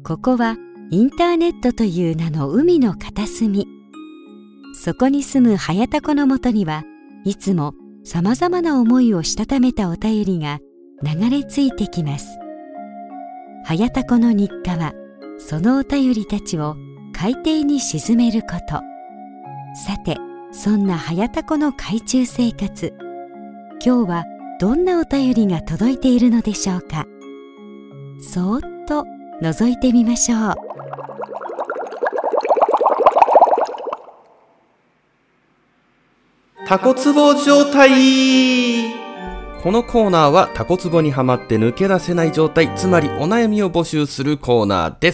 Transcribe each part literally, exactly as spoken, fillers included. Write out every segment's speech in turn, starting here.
ここはインターネットという名の海の片隅。そこに住むはやたこのもとにはいつもさまざまな思いをしたためたお便りが流れ着いてきます。はやたこの日課はそのお便りたちを海底に沈めること。さて、そんなはやたこの海中生活、今日はどんなお便りが届いているのでしょうか。そーっと覗いてみましょう。 タコツボ状態。このコーナーはタコツボにはまって抜け出せない状態、つまりお悩みを募集するコーナーです。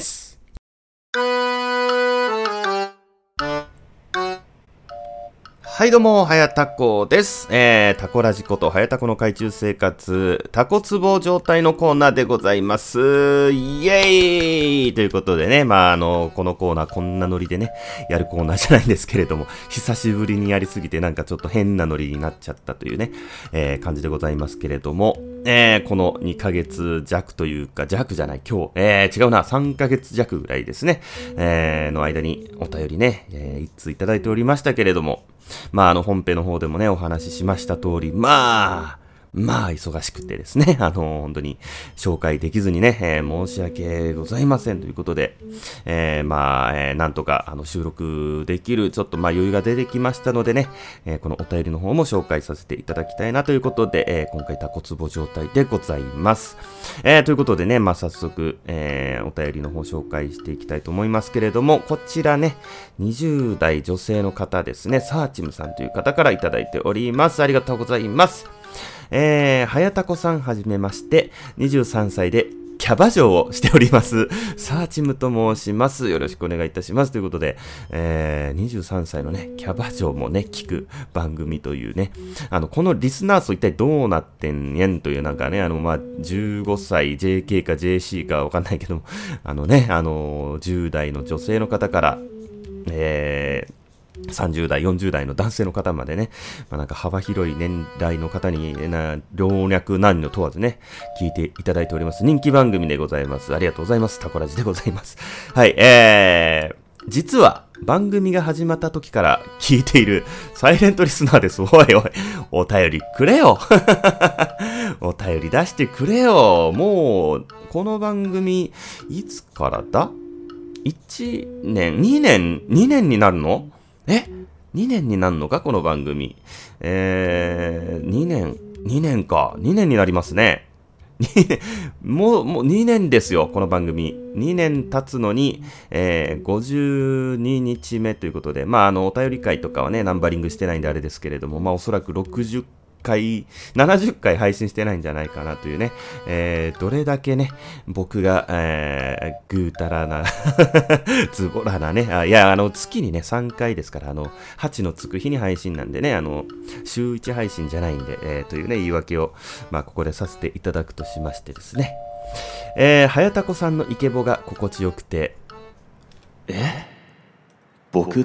はいどうも、はやたこです。えー、タコラジことはやたこの海中生活、タコツボ状態のコーナーでございます。イエーイということでね、まああの、このコーナーこんなノリでね、やるコーナーじゃないんですけれども、久しぶりにやりすぎてなんかちょっと変なノリになっちゃったというね、えー、感じでございますけれども、えー、このにかげつ弱というか、弱じゃない、今日、えー、違うな、さんかげつ弱ぐらいですね、えー、の間にお便りね、えー、一通いただいておりましたけれども、まああの本編の方でもねお話ししました通り、まあまあ忙しくてですね、あの本当に紹介できずにね、えー、申し訳ございませんということで、えー、まあ、えー、なんとかあの収録できるちょっとまあ余裕が出てきましたのでね、えー、このお便りの方も紹介させていただきたいなということで、えー、今回タコツボ状態でございます。えー、ということでね、まあ早速、えー、お便りの方紹介していきたいと思いますけれども、こちらねにじゅう代女性の方ですね、サーチムさんという方からいただいております。ありがとうございます。えー、はやたこさんはじめまして、にじゅうさんさいでキャバ嬢をしておりますサーチムと申します。よろしくお願いいたしますということで、えー、にじゅうさんさいのねキャバ嬢もね聞く番組というね、あのこのリスナー層一体どうなってんねんという、なんかねあのまあじゅうごさい ジェーケー か ジェーシー かわかんないけども、あのねあのじゅう代の女性の方からえーさんじゅう代、よんじゅう代の男性の方までね、まあ、なんか幅広い年代の方にな老若男女問わずね聞いていただいております人気番組でございます。ありがとうございます。タコラジでございます。はい、えー実は番組が始まった時から聞いているサイレントリスナーです。おいおい、お便りくれよお便り出してくれよ。もうこの番組いつからだ ?いち 年、にねん、にねんになるの？え ?に 年になるのかこの番組。えー、にねん、にねんか。にねんになりますね。もう、もうにねんですよ、この番組。にねん経つのに、えー、ごじゅうににちめということで、まあ、あの、お便り会とかはね、ナンバリングしてないんであれですけれども、まあ、おそらくろくじゅっかい、ななじゅっかい配信してないんじゃないかなというね、えー、どれだけね、僕が、えー、ぐうたらな、ズボラなね、あいや、あの、月にね、さんかいですから、あの、はちのつく日に配信なんでね、あの、週いち配信じゃないんで、えー、というね、言い訳を、まあ、ここでさせていただくとしましてですね、えー、はやたこさんのイケボが心地よくて、え？僕って、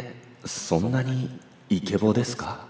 そんなにイケボですか？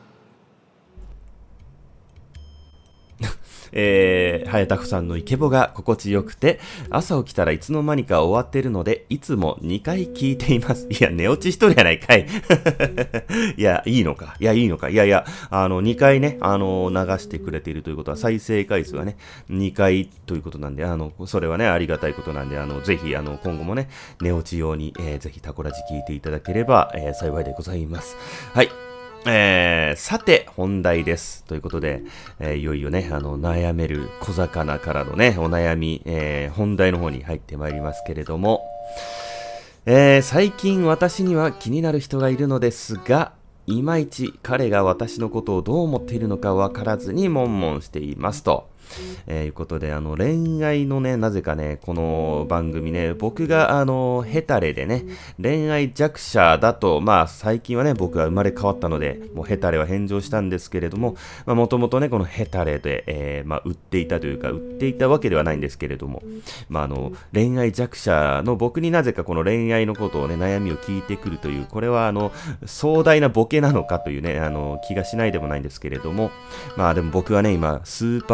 えー、はやたこさんのイケボが心地よくて、朝起きたらいつの間にか終わってるので、いつもにかい聞いています。いや、寝落ちしとるやないかい。いや、いいのか。いや、いいのか。いやいや、あの、にかいね、あの、流してくれているということは、再生回数はね、にかいということなんで、あの、それはね、ありがたいことなんで、あの、ぜひ、あの、今後もね、寝落ち用に、えー、ぜひタコラジ聞いていただければ、えー、幸いでございます。はい。えー、さて本題ですということで、えー、いよいよねあの悩める小魚からのねお悩み、えー、本題の方に入ってまいりますけれども、えー、最近私には気になる人がいるのですが、いまいち彼が私のことをどう思っているのかわからずに悶々していますと、えー、いうことで、あの恋愛のねなぜかねこの番組ね、僕があのヘタレでね恋愛弱者だと、まあ最近はね僕は生まれ変わったのでもうヘタレは返上したんですけれども、まあもともとねこのヘタレで、えー、まあ売っていたというか売っていたわけではないんですけれども、まああの恋愛弱者の僕になぜかこの恋愛のことをね悩みを聞いてくるという、これはあの壮大なボケなのかというねあの気がしないでもないんですけれども、まあでも僕はね今スーパー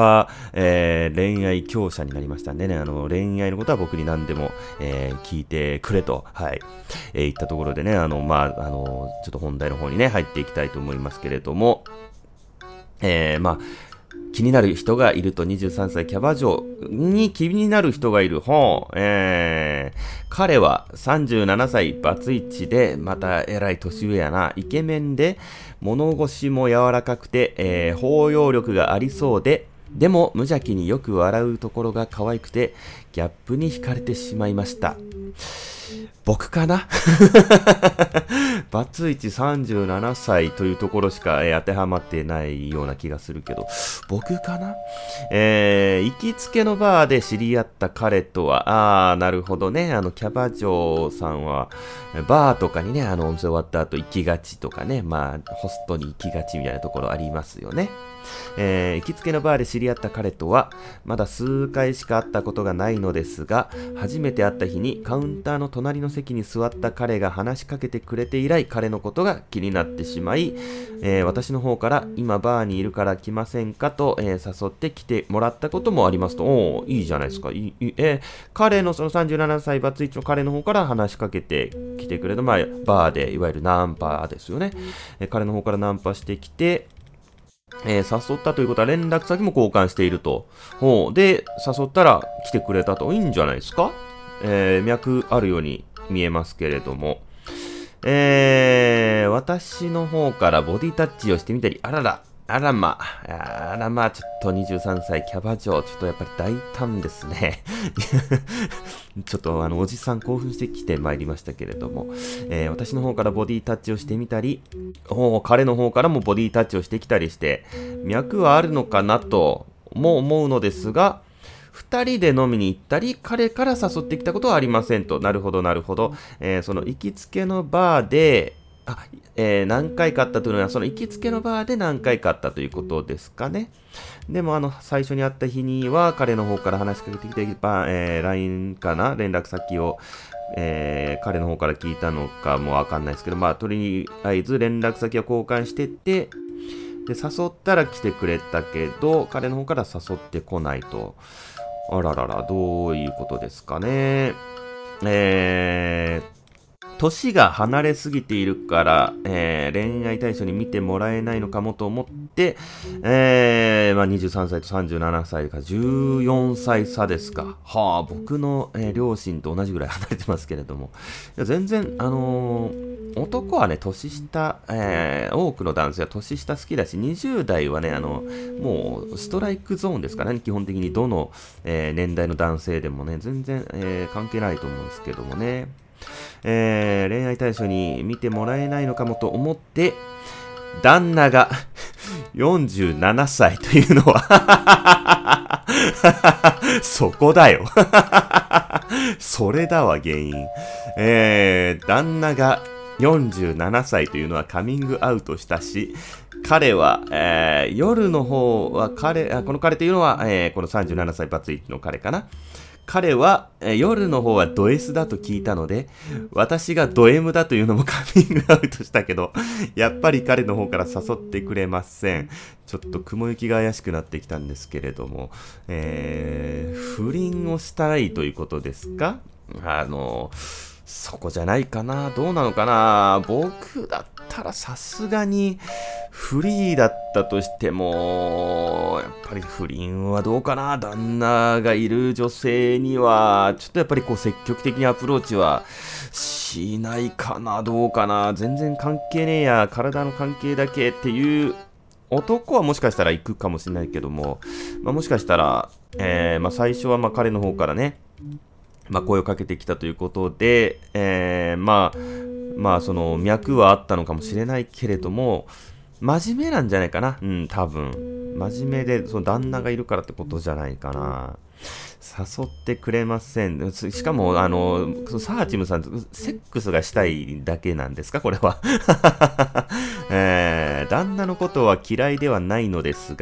えー、恋愛強者になりましたんでね、あの、恋愛のことは僕に何でも、えー、聞いてくれと、はい、えー、言ったところでね、あの、まあ、あの、ちょっと本題の方にね、入っていきたいと思いますけれども、えー、まあ、気になる人がいるとにじゅうさんさいキャバ嬢に気になる人がいる。ほう、えー、彼はさんじゅうななさいバツイチで、またえらい年上やな。イケメンで、物腰も柔らかくて、えー、包容力がありそうで、でも無邪気によく笑うところが可愛くて、ギャップに惹かれてしまいました。僕かなバツイチさんじゅうななさいというところしか、えー、当てはまってないような気がするけど、僕かなえー、行きつけのバーで知り合った彼とは、あー、なるほどね、あの、キャバ嬢さんは、バーとかにね、あの、お店終わった後行きがちとかね、まあ、ホストに行きがちみたいなところありますよね。えー、行きつけのバーで知り合った彼とはまだ数回しか会ったことがないのですが、初めて会った日にカウンターの隣の席に座った彼が話しかけてくれて以来、彼のことが気になってしまい、えー、私の方から今バーにいるから来ませんかと、えー、誘って来てもらったこともありますと。おー、いいじゃないですか。いいえー、彼のそのさんじゅうななさいバツイチの彼の方から話しかけてきてくれる、まあ、バーでいわゆるナンパですよね。えー、彼の方からナンパしてきて、えー、誘ったということは連絡先も交換していると。ほう。で、誘ったら来てくれたと。いいんじゃないですか。えー、脈あるように見えますけれども。えー、私の方からボディタッチをしてみたり、あらら、あらま、あらま、ちょっとにじゅうさんさいキャバ嬢、ちょっとやっぱり大胆ですね。ちょっとあの、おじさん興奮してきてまいりましたけれども、えー、私の方からボディタッチをしてみたり、お彼の方からもボディタッチをしてきたりして、脈はあるのかなとも思うのですが、二人で飲みに行ったり、彼から誘ってきたことはありませんと。なるほど、なるほど。えー、その行きつけのバーで、あ、えー、何回かあったというのは、その行きつけのバーで何回かあったということですかね。でも、あの、最初に会った日には、彼の方から話しかけてきて、バー、えー、ライン かな連絡先を、えー、彼の方から聞いたのかもわかんないですけど、まあ、とりあえず連絡先を交換してって、で、誘ったら来てくれたけど、彼の方から誘ってこないと。あららら、どういうことですかね。えー、年が離れすぎているから、えー、恋愛対象に見てもらえないのかもと思って、えーまあ、にじゅうさんさいとさんじゅうななさいがじゅうよんさい差ですか。はあ、僕の、えー、両親と同じぐらい離れてますけれども。いや全然、あのー、男はね、年下、えー、多くの男性は年下好きだし、にじゅう代はね、あの、もうストライクゾーンですからね、基本的にどの、えー、年代の男性でもね、全然、えー、関係ないと思うんですけどもね。えー、恋愛対象に見てもらえないのかもと思って、旦那がよんじゅうななさいというのはそこだよそれだわ原因。えー、旦那がよんじゅうななさいというのはカミングアウトしたし、彼は、えー、夜の方は彼、あこの彼というのは、えー、このさんじゅうななさいバツイチの彼かな。彼は、えー、夜の方はド S だと聞いたので、私がド M だというのもカミングアウトしたけど、やっぱり彼の方から誘ってくれません。ちょっと雲行きが怪しくなってきたんですけれども、えー、不倫をしたいということですか？あの、そこじゃないかな。どうなのかな。僕だったらさすがにフリーだったとしても、やっぱり不倫はどうかな。旦那がいる女性にはちょっとやっぱりこう積極的にアプローチはしないかな。どうかな。全然関係ねえや、体の関係だけっていう男はもしかしたら行くかもしれないけども、まあ、もしかしたら、えーまあ、最初はまあ彼の方からね、まあ、声をかけてきたということで、えー、まあ、まあ、その、脈はあったのかもしれないけれども、真面目なんじゃないかな。うん、多分。真面目で、その旦那がいるからってことじゃないかな。誘ってくれません。しかも、あの、サーチムさん、セックスがしたいだけなんですかこれは、えー。旦那のことは嫌いではないのですが、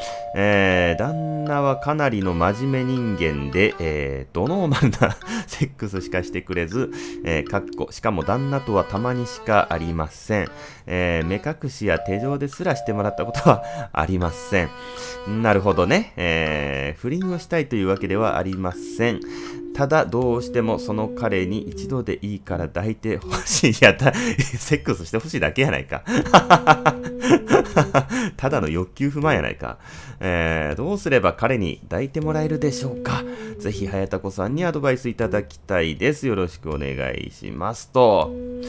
えー、旦那はかなりの真面目人間で、えー、ドノーマルなセックスしかしてくれず、えー、かっこしかも旦那とはたまにしかありません。えー、目隠しや手錠ですらしてもらったことはありません。なるほどね、えー。不倫をしたいというわけではありません。ただどうしてもその彼に一度でいいから抱いてほしい。いや、たセックスしてほしいだけやないか。ただの欲求不満やないか。えー、どうすれば彼に抱いてもらえるでしょうか。ぜひ早田子さんにアドバイスいただきたいです。よろしくお願いしますと。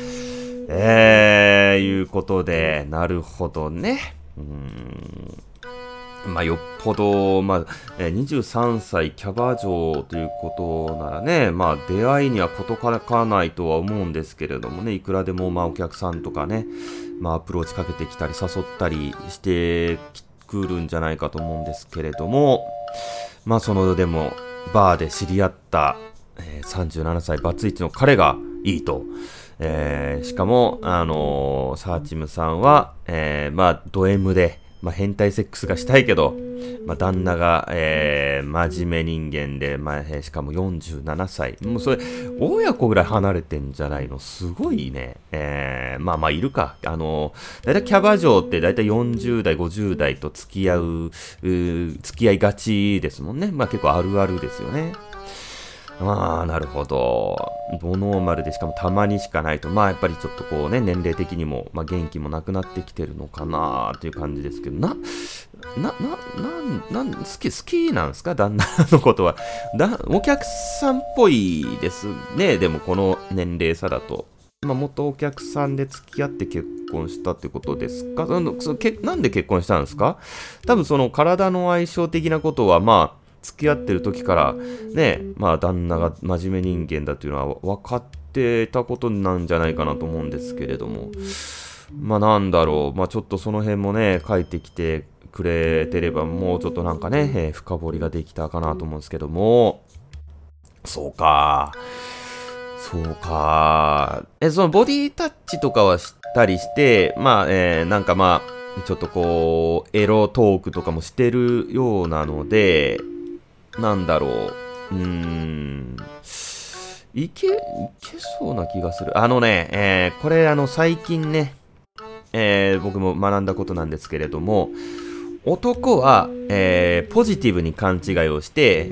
えー、いうことで、なるほどね。うーん。まあ、よっぽど、まあ、にじゅうさんさいキャバ嬢ということならね、まあ、出会いには事欠かないとは思うんですけれどもね、いくらでも、まあ、お客さんとかね、まあ、アプローチかけてきたり、誘ったりしてくるんじゃないかと思うんですけれども、まあ、その、でも、バーで知り合った、えー、さんじゅうななさいバツイチの彼がいいと。えー、しかも、あのー、サーチムさんは、えー、まあ、ド M で、まあ、変態セックスがしたいけど、まあ、旦那が、えー、真面目人間で、まあ、えー、しかもよんじゅうななさい。もうそれ、親子ぐらい離れてんじゃないの？すごいね。えー、まあまあ、いるか。あのー、だいたいキャバ嬢ってだいたいよんじゅうだい、ごじゅうだいと付き合う、う付き合いがちですもんね。まあ結構あるあるですよね。ああ、なるほど。ドノーマルでしかもたまにしかないと、まあやっぱりちょっとこうね、年齢的にも、まあ元気もなくなってきてるのかなっていう感じですけど、な、な、な、なん、なん、好き、好きなんですか旦那のことは。だ、お客さんっぽいですね。でもこの年齢差だと。まあ元お客さんで付き合って結婚したってことですか？そのそけなんで結婚したんですか？多分その体の相性的なことは、まあ、付き合ってる時からね、まあ旦那が真面目人間だというのは分かってたことなんじゃないかなと思うんですけれども、まあなんだろう、まあちょっとその辺もね書いてきてくれてればもうちょっとなんかね、えー、深掘りができたかなと思うんですけども、そうかそうかえそのボディタッチとかはしたりして、まあ、えー、なんかまあちょっとこうエロトークとかもしてるようなので、なんだろう、うーん、いけ、いけそうな気がする。あのね、えー、これあの最近ね、えー、僕も学んだことなんですけれども、男は、えー、ポジティブに勘違いをして、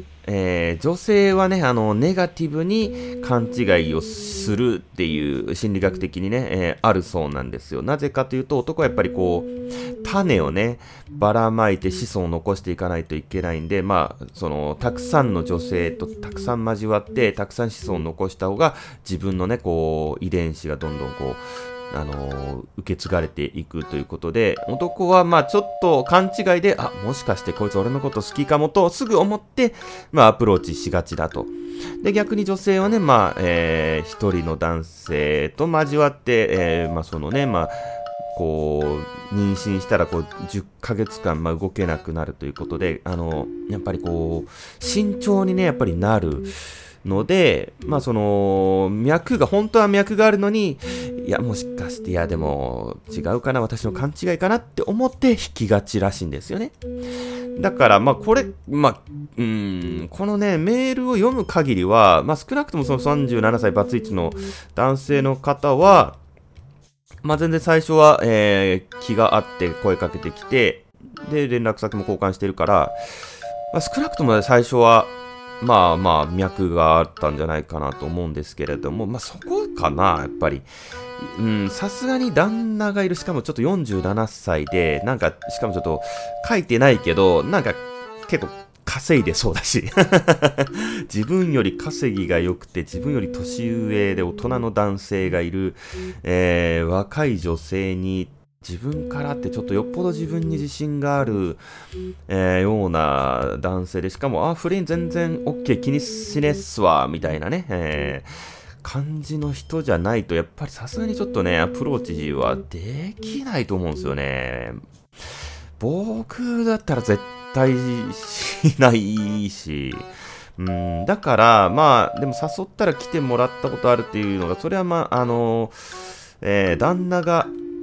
えー、女性はね、あの、ネガティブに勘違いをするっていう心理学的にね、えー、あるそうなんですよ。なぜかというと、男はやっぱりこう、種をね、ばらまいて子孫を残していかないといけないんで、まあ、その、たくさんの女性とたくさん交わって、たくさん子孫を残した方が、自分のね、こう、遺伝子がどんどんこう、あのー、受け継がれていくということで、男はまあちょっと勘違いで、あ、もしかしてこいつ俺のこと好きかもとすぐ思って、まあアプローチしがちだと。で、逆に女性はね、まあ、えー、一人の男性と交わって、えー、まあそのね、まあ、こう、妊娠したらこう、じゅっかげつかん、まあ動けなくなるということで、あの、やっぱりこう、慎重にね、やっぱりなる。ので、まあその、脈が、本当は脈があるのに、いや、もしかして、いや、でも、違うかな、私の勘違いかなって思って引きがちらしいんですよね。だから、まあこれ、まあ、うーん、このね、メールを読む限りは、まあ少なくともそのさんじゅうななさいバツイチの男性の方は、まあ全然最初は、えー、気があって声かけてきて、で、連絡先も交換してるから、まあ少なくとも最初は、まあまあ脈があったんじゃないかなと思うんですけれども、まあそこかな、やっぱり。うん、さすがに旦那がいる、しかもちょっとよんじゅうななさいで、なんか、しかもちょっと書いてないけど、なんか結構稼いでそうだし。自分より稼ぎが良くて、自分より年上で大人の男性がいる、えー、若い女性に、自分からってちょっとよっぽど自分に自信がある、えー、ような男性で、しかも、あ、不倫全然 OK 気にしねっすわ、みたいなね、えー、感じの人じゃないと、やっぱりさすがにちょっとね、アプローチはできないと思うんですよね。僕だったら絶対しないし、うん、だから、まあ、でも誘ったら来てもらったことあるっていうのが、それはまあ、あの、えー、旦那が、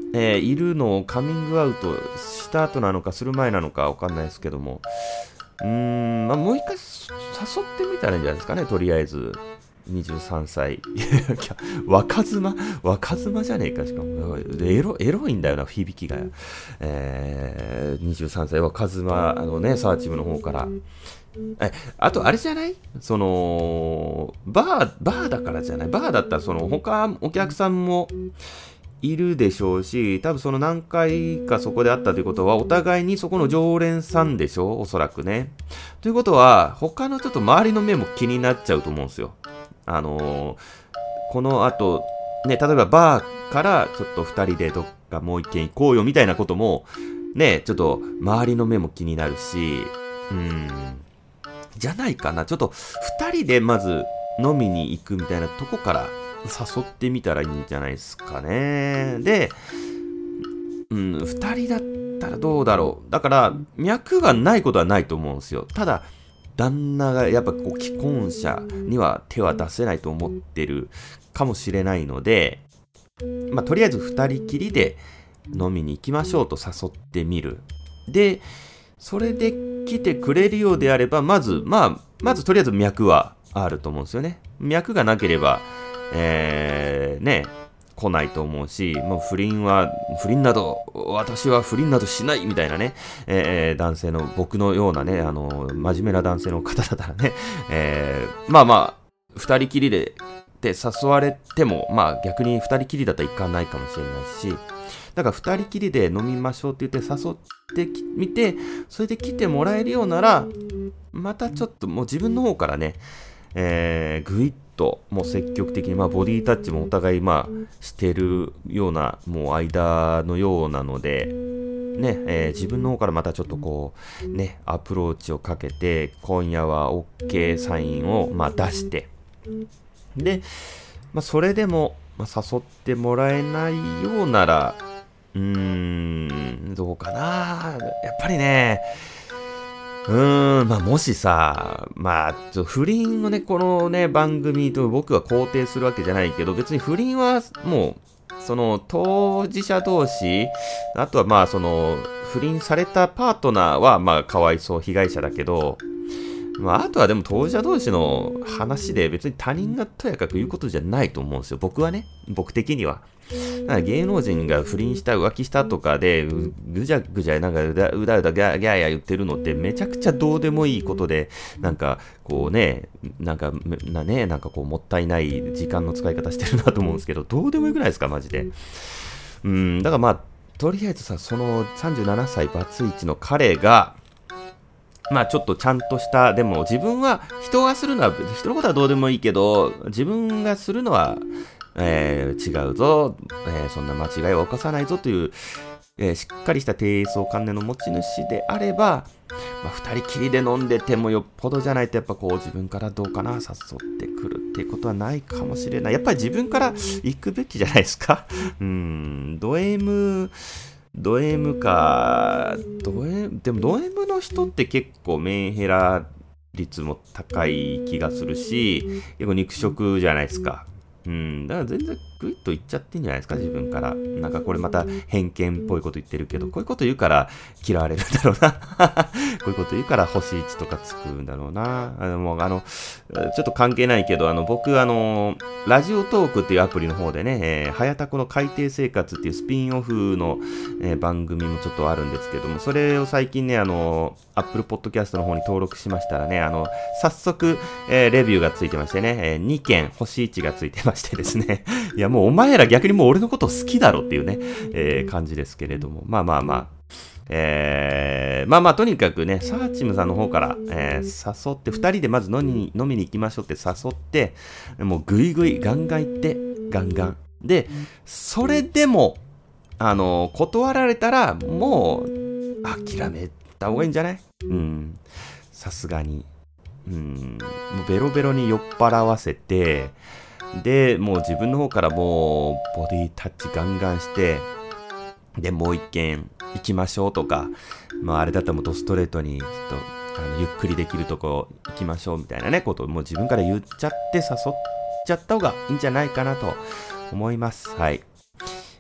えー、いるのをカミングアウトした後なのかする前なのかわかんないですけども、うーん、まあ、もう一回誘ってみたらいいんじゃないですかね、とりあえず。にじゅうさんさい。若妻若妻じゃねえか、しかも。エロ、エロいんだよな、響きが。えー、にじゅうさんさい若妻、あのね、サーチムの方から。え、あと、あれじゃないその、バー、バーだからじゃないバーだったら、その、他、お客さんもいるでしょうし、多分その何回かそこであったということは、お互いにそこの常連さんでしょおそらくね。ということは、他のちょっと周りの目も気になっちゃうと思うんですよ。あのー、この後、ね、例えばバーからちょっと二人でどっかもう一軒行こうよみたいなことも、ね、ちょっと周りの目も気になるし、うーん、じゃないかな。ちょっと二人でまず飲みに行くみたいなとこから誘ってみたらいいんじゃないですかね。で、うん、二人だったらどうだろう。だから、脈がないことはないと思うんですよ。ただ、旦那がやっぱこう既婚者には手は出せないと思ってるかもしれないので、まあ、とりあえず二人きりで飲みに行きましょうと誘ってみる。で、それで来てくれるようであれば、まず、まあ、まずとりあえず脈はあると思うんですよね。脈がなければ、えー、ね、来ないと思うし、もう不倫は、不倫など、私は不倫などしないみたいなね、えー、男性の、僕のようなね、あの、真面目な男性の方だったらね、えー、まあまあ、二人きりで、で誘われても、まあ逆に二人きりだったら行かないかもしれないし、だから二人きりで飲みましょうって言って誘ってみて、それで来てもらえるようなら、またちょっともう自分の方からね、えー、ぐいっともう積極的に、まあボディタッチもお互いまあしてるようなもう間のようなので、ね、えー、自分の方からまたちょっとこうねアプローチをかけて、今夜は OK サインをまあ出して、で、まあ、それでも、まあ、誘ってもらえないようなら、うーん、どうかな。やっぱりね、うーん、まあ、もしさ、まあ、ちょ不倫をね、このね、番組と僕は肯定するわけじゃないけど、別に不倫はもう、その、当事者同士、あとはまあ、その、不倫されたパートナーは、まあ、かわいそう、被害者だけど、まあ、あとはでも当事者同士の話で別に他人がとやかく言うことじゃないと思うんですよ。僕はね。僕的には。だから芸能人が不倫した、浮気したとかで、ぐじゃぐじゃ、なんかうだうだうだギャーギャーや言ってるのってめちゃくちゃどうでもいいことで、なんかこうね、なんか、なね、なんかこうもったいない時間の使い方してるなと思うんですけど、どうでもいいくないですか、マジで。うん、だからまあ、とりあえずさ、そのさんじゅうななさいバツイチの彼が、まあちょっとちゃんとした、でも自分は、人がするのは、人のことはどうでもいいけど、自分がするのは、えー、違うぞ、えー、そんな間違いは犯さないぞという、えー、しっかりした低層観念の持ち主であれば、まあ二人きりで飲んでてもよっぽどじゃないと、やっぱこう自分からどうかな、誘ってくるっていうことはないかもしれない。やっぱり自分から行くべきじゃないですか。うーん、ド M、ド M か、ド M、でもド M の人って結構メンヘラ率も高い気がするし、結構肉食じゃないですか。うん、だから全然グイッと言っちゃってんじゃないですか、自分から。なんかこれまた偏見っぽいこと言ってるけど、こういうこと言うから嫌われるんだろうな。こういうこと言うから星いちとかつくんだろうな。あの、もうあの、ちょっと関係ないけど、あの、僕あの、ラジオトークっていうアプリの方でね、えー、はやたこの海底生活っていうスピンオフの、えー、番組もちょっとあるんですけども、それを最近ね、あの、Apple Podcast の方に登録しましたらね、あの、早速、えー、レビューがついてましてね、えー、にけん星いちがついてましてですね、いやもうお前ら逆にもう俺のこと好きだろっていうね、えー、感じですけれども、まあまあまあ、えー、まあまあとにかくね、サーチムさんの方から、えー、誘って、二人でまず飲みに、飲みに行きましょうって誘って、もうぐいぐいガンガン行って、ガンガン。で、それでも、あの、断られたら、もう、諦めた方がいいんじゃない？うん。さすがに。うん。もうベロベロに酔っ払わせて、で、もう自分の方からもう、ボディタッチガンガンして、で、もう一軒行きましょうとか、まああれだったらもうドストレートに、ちょっと、あの、ゆっくりできるとこ行きましょうみたいなね、ことをもう自分から言っちゃって誘っちゃった方がいいんじゃないかなと思います。はい。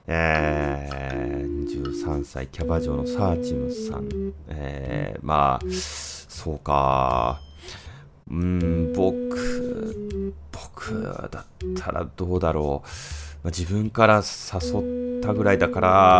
えー、にじゅうさんさいキャバ嬢のサーチムさん、えー、まあそうか、うーん僕僕だったらどうだろう、まあ、自分から誘ったぐらいだから、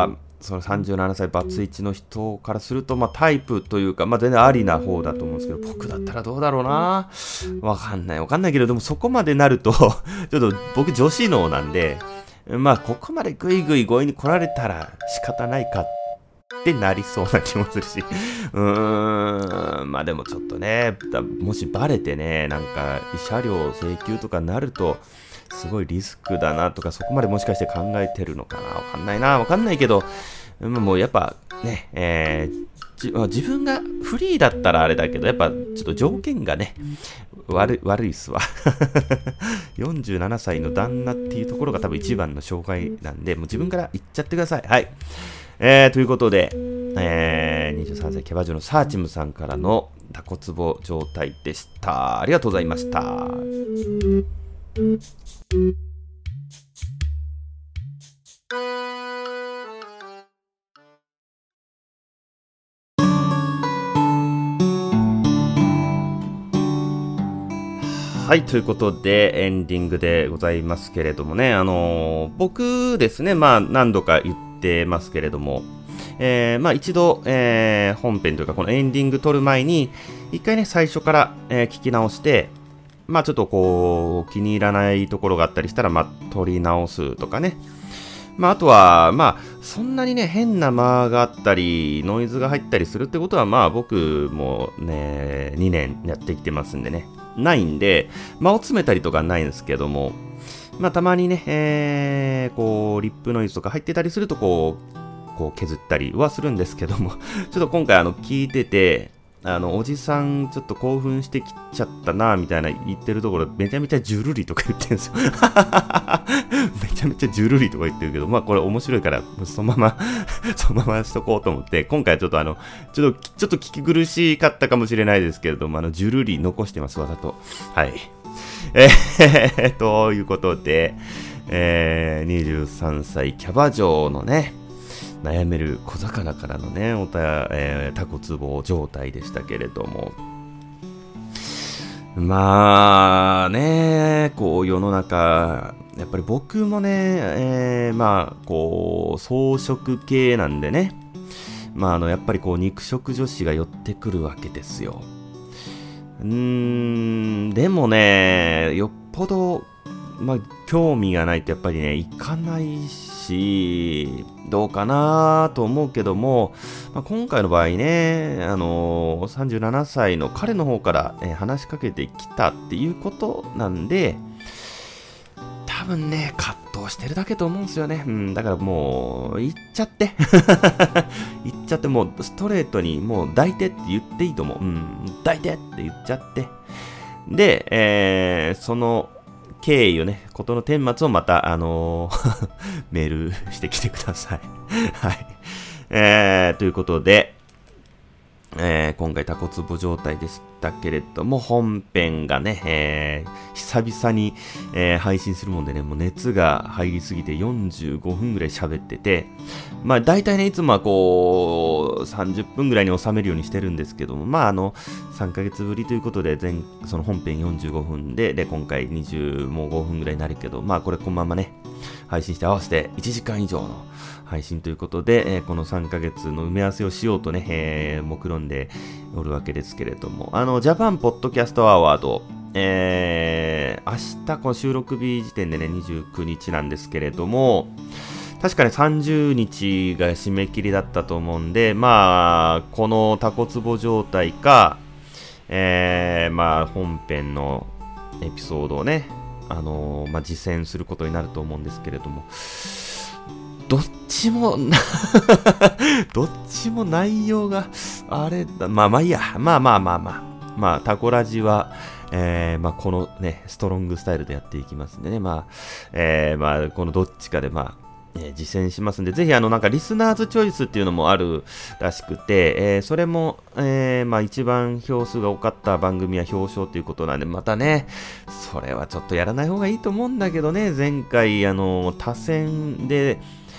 そのさんじゅうななさいバツイチの人からすると、まあ、タイプというか、まあ、全然ありな方だと思うんですけど、僕だったらどうだろうな、わかんないわかんないけど、でもそこまでなるとちょっと僕女子脳なんで、まあここまでグイグイ強引に来られたら仕方ないかってなりそうな気もするし、うーん、まあでもちょっとね、もしバレてね、なんか慰謝料請求とかなるとすごいリスクだなとか、そこまでもしかして考えてるのかな、わかんないな、わかんないけど、もうやっぱね、えー、自分がフリーだったらあれだけど、やっぱちょっと条件がね、悪い、悪いっすわ。よんじゅうななさいの旦那っていうところが多分一番の障害なんで、もう自分から言っちゃってください。はい。えー、ということで、えー、にじゅうさんさいキャバ嬢のサーチムさんからのタコツボ状態でした。ありがとうございました。はい、ということでエンディングでございますけれどもね、あのー、僕ですね、まあ何度か言ってますけれども、えー、まあ一度、えー、本編というかこのエンディング撮る前に一回ね最初から、えー、聞き直して、まあちょっとこう気に入らないところがあったりしたらまあ撮り直すとかね、まああとはまあそんなにね変な間があったりノイズが入ったりするってことはまあ僕もねにねんやってきてますんでねないんで、間を詰めたりとかないんですけども、まあたまにね、えー、こうリップノイズとか入ってたりするとこうこう削ったりはするんですけども、ちょっと今回あの聞いてて、あのおじさんちょっと興奮してきちゃったなみたいな言ってるところめちゃめちゃジュルリとか言ってるんですよ。めちゃめちゃジュルリとか言ってるけど、まあこれ面白いからそのままそのまましとこうと思って、今回はちょっとあのちょっとちょっと聞き苦しかったかもしれないですけれども、あのジュルリ残してますわざと。はい。えー、ということで、えー、にじゅうさんさいキャバ嬢のね。悩める小魚からのねおた、えー、タコツボ状態でしたけれども、まあねこう世の中やっぱり僕もね、えー、まあこう草食系なんでね、まああのやっぱりこう肉食女子が寄ってくるわけですよ。うーんでもねよっぽどまあ興味がないとやっぱりね行かないしどうかなと思うけども、まあ、今回の場合ね、あのー、さんじゅうななさいの彼の方から、えー、話しかけてきたっていうことなんで、多分ね葛藤してるだけと思うんですよね。うん、だからもう言っちゃって言っちゃってもうストレートにもう抱いてって言っていいと思う。うん、抱いてって言っちゃってで、えー、その経緯をね、ことの顛末をまた、あのー、メールしてきてください。はい。えー、ということで、えー、今回タコツボ状態でしたけれども、本編がね、えー、久々に、えー、配信するもんでね、もう熱が入りすぎてよんじゅうごふんぐらい喋ってて、まあ大体ね、いつもはこう、さんじゅっぷんぐらいに収めるようにしてるんですけども、まああの、さんかげつぶりということで、前、その本編よんじゅうごふんで、で、今回にじゅうごふんぐらいになるけど、まあこれこのままね、配信して合わせていちじかん以上の配信ということで、えー、このさんかげつの埋め合わせをしようとね、えー、目論んでおるわけですけれども、あの、ジャパンポッドキャストアワード、えー、明日、この収録日時点でね、にじゅうくにちなんですけれども、確かね、さんじゅうにちが締め切りだったと思うんで、まあ、このタコツボ状態か、えー、まあ、本編のエピソードをね、あのー、まあ、実践することになると思うんですけれども、どっちもどっちも内容があれだ、まあまあいいや、まあまあまあまあ、まあタコラジは、えー、まあこのねストロングスタイルでやっていきますんでね、まあ、えー、まあこのどっちかでまあ。えー、実践しますんで、ぜひあのなんかリスナーズチョイスっていうのもあるらしくて、えー、それも、えー、まあ一番票数が多かった番組は表彰ということなんで、またねそれはちょっとやらない方がいいと思うんだけどね。前回あの多選で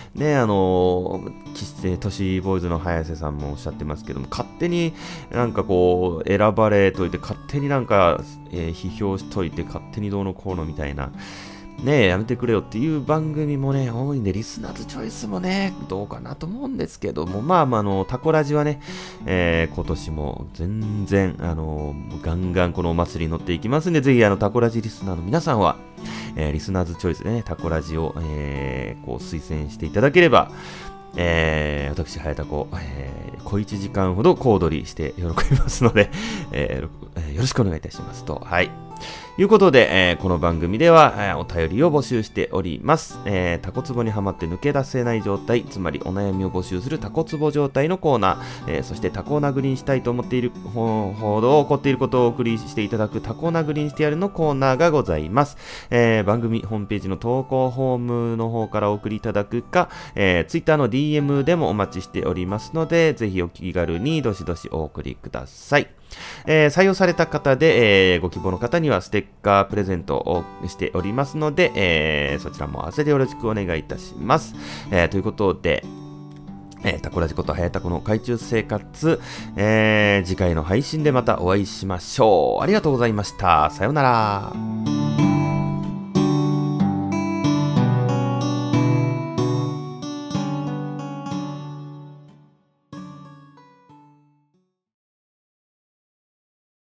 ね、あの都市ボーイズの早瀬さんもおっしゃってますけども、勝手になんかこう選ばれといて、勝手になんか、えー、批評しといて、勝手にどうのこうのみたいなねえ、やめてくれよっていう番組もね、多いんで、リスナーズチョイスもね、どうかなと思うんですけども、まあまあ、あの、タコラジはね、えー、今年も全然、あの、ガンガンこのお祭りに乗っていきますんで、ぜひ、あの、タコラジリスナーの皆さんは、えー、リスナーズチョイスでね、タコラジを、えー、こう、推薦していただければ、えー、私、早田子、えー、小いちじかんほど小躍りして喜びますので、えー、よろしくお願いいたしますと、はい。ということで、えー、この番組では、えー、お便りを募集しております。えー、タコツボにはまって抜け出せない状態、つまりお悩みを募集するタコツボ状態のコーナー、えー、そしてタコを殴りにしたいと思っているほど起こっていることをお送りしていただくタコを殴りにしてやるのコーナーがございます。えー、番組ホームページの投稿フォームの方からお送りいただくか、えー、Twitter の ディーエム でもお待ちしておりますので、ぜひお気軽にどしどしお送りください。えー、採用された方で、えー、ご希望の方にはステッカープレゼントをしておりますので、えー、そちらも合わせてよろしくお願いいたします。えー、ということで、えー、タコラジこと早田子の海中生活、えー、次回の配信でまたお会いしましょう。ありがとうございました。さようなら。